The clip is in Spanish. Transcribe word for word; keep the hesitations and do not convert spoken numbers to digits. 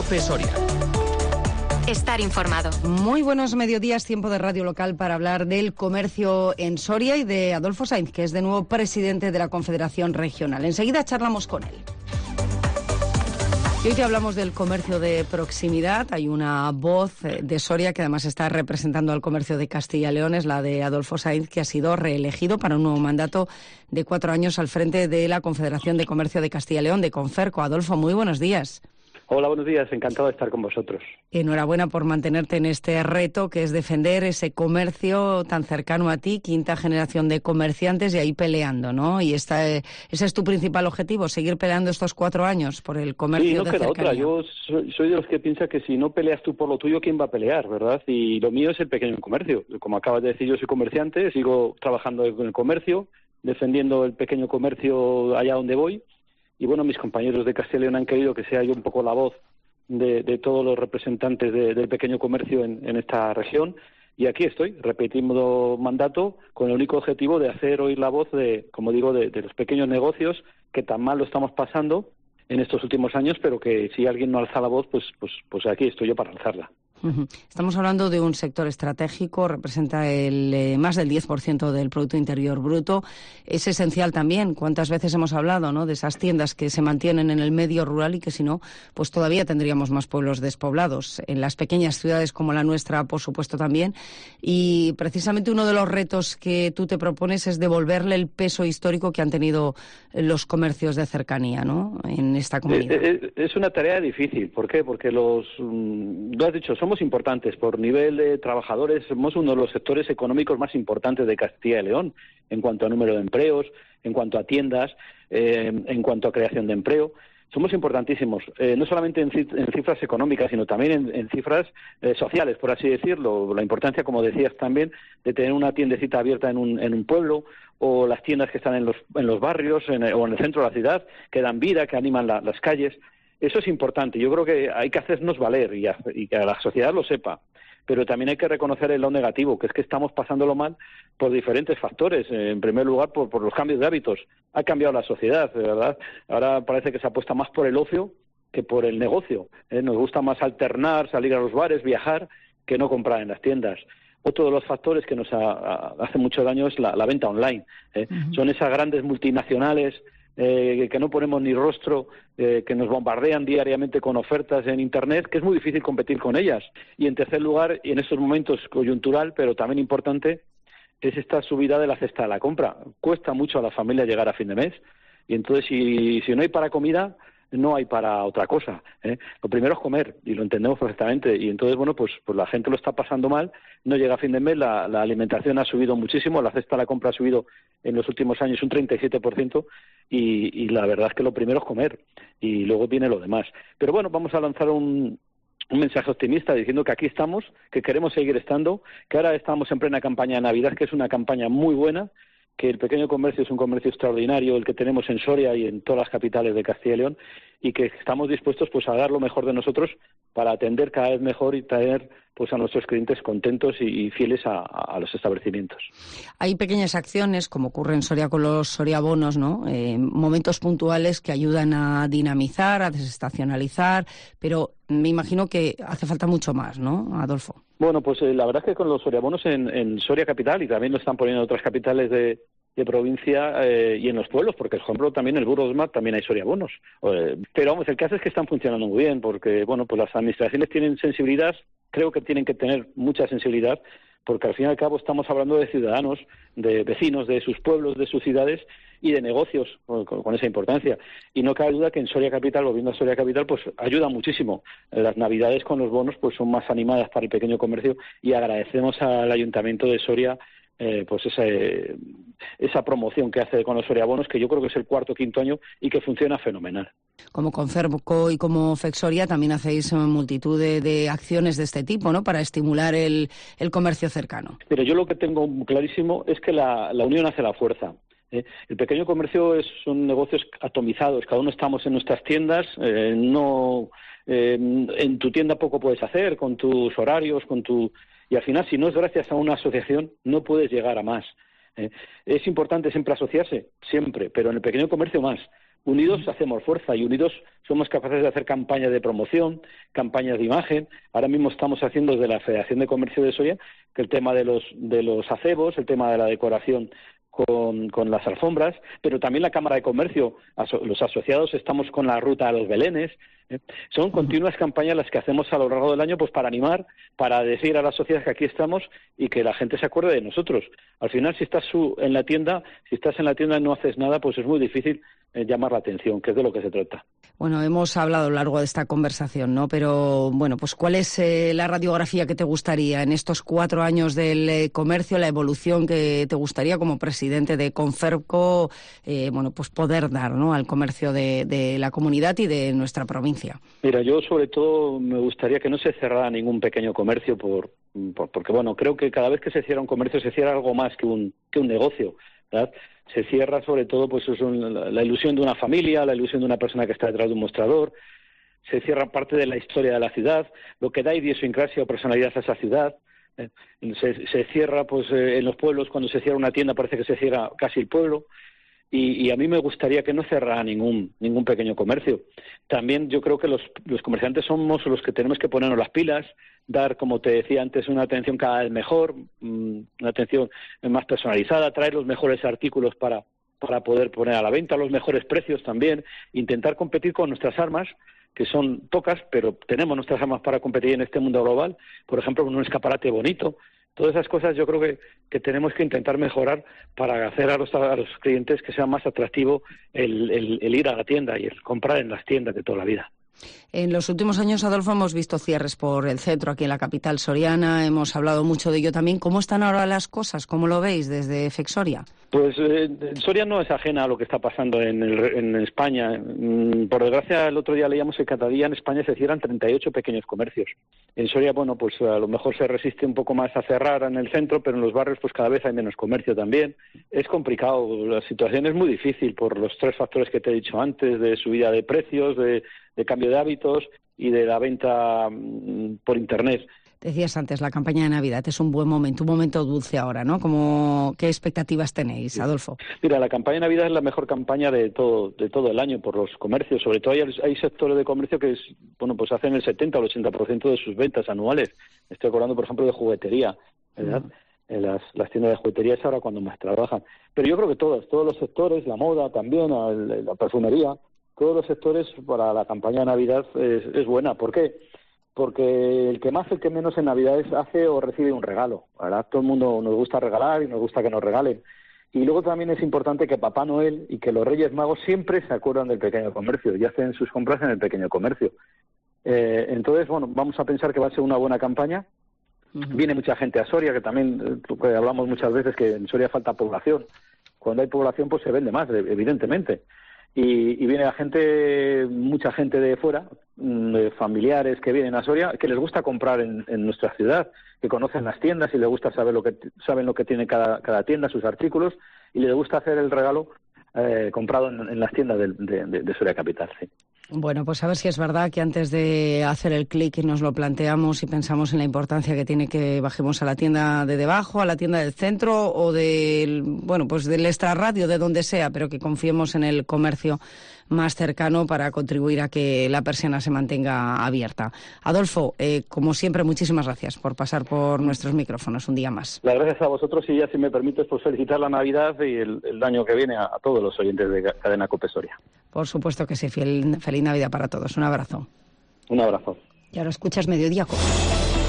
Cope Soria. Estar informado. Muy buenos mediodías, tiempo de radio local para hablar del comercio en Soria y de Adolfo Sainz, que es de nuevo presidente de la Confederación Regional. Enseguida charlamos con él. Y hoy te hablamos del comercio de proximidad. Hay una voz de Soria que además está representando al comercio de Castilla y León, es la de Adolfo Sainz, que ha sido reelegido para un nuevo mandato de cuatro años al frente de la Confederación de Comercio de Castilla y León, de Conferco. Adolfo, muy buenos días. Hola, buenos días. Encantado de estar con vosotros. Enhorabuena por mantenerte en este reto que es defender ese comercio tan cercano a ti, quinta generación de comerciantes y ahí peleando, ¿no? Y esta, ese es tu principal objetivo, seguir peleando estos cuatro años por el comercio sí, no de queda cercanía. otra. Yo soy, soy de los que piensa que si no peleas tú por lo tuyo, ¿quién va a pelear, verdad? Y lo mío es el pequeño comercio. Como acabas de decir, yo soy comerciante, sigo trabajando en el comercio, defendiendo el pequeño comercio allá donde voy. Y bueno, mis compañeros de Castilla y León han querido que sea yo un poco la voz de, de todos los representantes de, del pequeño comercio en, en esta región. Y aquí estoy, repitiendo mandato, con el único objetivo de hacer oír la voz de, como digo, de, de los pequeños negocios que tan mal lo estamos pasando en estos últimos años, pero que si alguien no alza la voz, pues, pues, pues aquí estoy yo para alzarla. Estamos hablando de un sector estratégico, representa el eh, más del diez por ciento del Producto Interior Bruto. Es esencial también, cuántas veces hemos hablado, ¿no?, de esas tiendas que se mantienen en el medio rural y que si no, pues todavía tendríamos más pueblos despoblados. En las pequeñas ciudades como la nuestra, por supuesto, también. Y precisamente uno de los retos que tú te propones es devolverle el peso histórico que han tenido los comercios de cercanía, ¿no?, en esta comunidad. Es, es una tarea difícil. ¿Por qué? Porque los, lo has dicho, somos importantes por nivel de trabajadores, somos uno de los sectores económicos más importantes de Castilla y León en cuanto a número de empleos, en cuanto a tiendas, eh, en cuanto a creación de empleo. Somos importantísimos, eh, no solamente en, en cifras económicas, sino también en, en cifras eh, sociales, por así decirlo. La importancia, como decías también, de tener una tiendecita abierta en un, en un pueblo, o las tiendas que están en los, en los barrios en el, o en el centro de la ciudad, que dan vida, que animan la, las calles. Eso es importante. Yo creo que hay que hacernos valer y, a, y que la sociedad lo sepa. Pero también hay que reconocer el lado negativo, que es que estamos pasándolo mal por diferentes factores. En primer lugar, por, por los cambios de hábitos. Ha cambiado la sociedad, ¿verdad? Ahora parece que se apuesta más por el ocio que por el negocio. ¿eh? Nos gusta más alternar, salir a los bares, viajar, que no comprar en las tiendas. Otro de los factores que nos ha, ha, hace mucho daño es la, la venta online. ¿eh? Uh-huh. Son esas grandes multinacionales Eh, que no ponemos ni rostro, eh, que nos bombardean diariamente con ofertas en Internet, que es muy difícil competir con ellas. Y en tercer lugar, y en estos momentos coyuntural, pero también importante, es esta subida de la cesta de la compra. Cuesta mucho a la familia llegar a fin de mes, y entonces si, si no hay para comida, no hay para otra cosa. ¿eh? Lo primero es comer, y lo entendemos perfectamente, y entonces, bueno, pues, pues la gente lo está pasando mal, no llega a fin de mes, la, la alimentación ha subido muchísimo, la cesta de la compra ha subido en los últimos años un treinta y siete por ciento, y, y la verdad es que lo primero es comer, y luego viene lo demás. Pero bueno, vamos a lanzar un, un mensaje optimista diciendo que aquí estamos, que queremos seguir estando, que ahora estamos en plena campaña de Navidad, que es una campaña muy buena, que el pequeño comercio es un comercio extraordinario, el que tenemos en Soria y en todas las capitales de Castilla y León, y que estamos dispuestos pues a dar lo mejor de nosotros para atender cada vez mejor y traer pues a nuestros clientes contentos y, y fieles a, a los establecimientos. Hay pequeñas acciones, como ocurre en Soria con los Soriabonos, ¿no? Eh, momentos puntuales que ayudan a dinamizar, a desestacionalizar, pero me imagino que hace falta mucho más, ¿no, Adolfo? Bueno, pues eh, la verdad es que con los Soriabonos en, en Soria capital, y también lo están poniendo en otras capitales de, de provincia eh, y en los pueblos, porque por ejemplo también en el Burgos Mar también hay Soriabonos. Eh, pero vamos, el caso es que están funcionando muy bien, porque bueno, pues las administraciones tienen sensibilidad, creo que tienen que tener mucha sensibilidad, porque al fin y al cabo estamos hablando de ciudadanos, de vecinos, de sus pueblos, de sus ciudades y de negocios con, con esa importancia. Y no cabe duda que en Soria Capital, volviendo a Soria Capital, pues ayuda muchísimo. Las Navidades con los bonos pues son más animadas para el pequeño comercio y agradecemos al Ayuntamiento de Soria eh, pues esa, eh, esa promoción que hace con los Soriabonos, que yo creo que es el cuarto o quinto año y que funciona fenomenal. Como Conferco y como Fexoria también hacéis multitud de, de acciones de este tipo, ¿no?, para estimular el, el comercio cercano. Pero yo lo que tengo clarísimo es que la, la unión hace la fuerza. ¿eh? El pequeño comercio es, son negocios atomizados, cada uno estamos en nuestras tiendas, eh, no eh, en tu tienda poco puedes hacer, con tus horarios, con tu y al final si no es gracias a una asociación no puedes llegar a más. ¿eh? Es importante siempre asociarse, siempre, pero en el pequeño comercio más, Unidos hacemos fuerza y unidos somos capaces de hacer campañas de promoción, campañas de imagen. Ahora mismo estamos haciendo desde la Federación de Comercio de Soria que el tema de los de los acebos, el tema de la decoración con, con las alfombras, pero también la Cámara de Comercio, aso, los asociados estamos con la ruta a los belenes. ¿eh? Son continuas campañas las que hacemos a lo largo del año pues para animar, para decir a la sociedad que aquí estamos y que la gente se acuerde de nosotros. Al final, si estás su, en la tienda, si estás en la tienda y no haces nada, pues es muy difícil eh, llamar la atención, que es de lo que se trata. Bueno, hemos hablado a lo largo de esta conversación, ¿no? Pero, bueno, pues ¿cuál es eh, la radiografía que te gustaría en estos cuatro años del eh, comercio, la evolución que te gustaría como presidente de Conferco, eh, bueno, pues poder dar, ¿no?, al comercio de, de la comunidad y de nuestra provincia? Mira, yo sobre todo me gustaría que no se cerrara ningún pequeño comercio por, por porque, bueno, creo que cada vez que se cierra un comercio se cierra algo más que un, que un negocio, ¿verdad? Se cierra sobre todo pues es un, la, la ilusión de una familia, la ilusión de una persona que está detrás de un mostrador, se cierra parte de la historia de la ciudad, lo que da idiosincrasia o personalidad a esa ciudad, eh, se, se cierra pues eh, en los pueblos, cuando se cierra una tienda parece que se cierra casi el pueblo, y, y a mí me gustaría que no cerrara ningún ningún pequeño comercio. También yo creo que los, los comerciantes somos los que tenemos que ponernos las pilas, dar, como te decía antes, una atención cada vez mejor, una atención más personalizada, traer los mejores artículos para, para poder poner a la venta, los mejores precios también, intentar competir con nuestras armas, que son pocas, pero tenemos nuestras armas para competir en este mundo global, por ejemplo, con un escaparate bonito. Todas esas cosas yo creo que, que tenemos que intentar mejorar para hacer a los, a los clientes que sea más atractivo el, el, el ir a la tienda y el comprar en las tiendas de toda la vida. En los últimos años, Adolfo, hemos visto cierres por el centro, aquí en la capital soriana, hemos hablado mucho de ello también. ¿Cómo están ahora las cosas? ¿Cómo lo veis desde Fexoria? Pues eh, Soria no es ajena a lo que está pasando en, el, en España. Mm, por desgracia, el otro día leíamos que cada día en España se cierran treinta y ocho pequeños comercios. En Soria, bueno, pues a lo mejor se resiste un poco más a cerrar en el centro, pero en los barrios pues cada vez hay menos comercio también. Es complicado, la situación es muy difícil por los tres factores que te he dicho antes, de subida de precios, de, de cambio de hábitos y de la venta mm, por Internet. Decías antes, la campaña de Navidad es un buen momento, un momento dulce ahora, ¿no? ¿Cómo, ¿Qué expectativas tenéis, Adolfo? Mira, la campaña de Navidad es la mejor campaña de todo de todo el año por los comercios. Sobre todo hay, hay sectores de comercio que es, bueno, pues hacen el setenta o el ochenta por ciento de sus ventas anuales. Estoy acordando, por ejemplo, de juguetería, ¿verdad? Mm. En las, las tiendas de juguetería es ahora cuando más trabajan. Pero yo creo que todos, todos los sectores, la moda también, la, la perfumería, todos los sectores para la campaña de Navidad es, es buena. ¿Por qué? Porque el que más, el que menos en Navidades hace o recibe un regalo, ¿verdad? Todo el mundo nos gusta regalar y nos gusta que nos regalen. Y luego también es importante que Papá Noel y que los Reyes Magos siempre se acuerdan del pequeño comercio y hacen sus compras en el pequeño comercio. Eh, entonces, bueno, vamos a pensar que va a ser una buena campaña. Uh-huh. Viene mucha gente a Soria, que también que hablamos muchas veces que en Soria falta población. Cuando hay población, pues se vende más, evidentemente. Y, y viene la gente, mucha gente de fuera, de familiares que vienen a Soria, que les gusta comprar en, en nuestra ciudad, que conocen las tiendas y les gusta saber lo que saben lo que tiene cada, cada tienda, sus artículos, y les gusta hacer el regalo eh, comprado en, en las tiendas de, de, de, de Soria Capital, sí. Bueno, pues a ver si es verdad que antes de hacer el clic y nos lo planteamos y pensamos en la importancia que tiene que bajemos a la tienda de debajo, a la tienda del centro o del, bueno, pues del extrarradio, de donde sea, pero que confiemos en el comercio más cercano para contribuir a que la persiana se mantenga abierta. Adolfo, eh, como siempre, muchísimas gracias por pasar por nuestros micrófonos un día más. Las gracias a vosotros y ya, si me permites, pues felicitar la Navidad y el, el año que viene a, a todos los oyentes de Cadena COPE Soria. Por supuesto que sí, feliz, feliz Navidad para todos. Un abrazo. Un abrazo. Y ahora escuchas Mediodía COPE.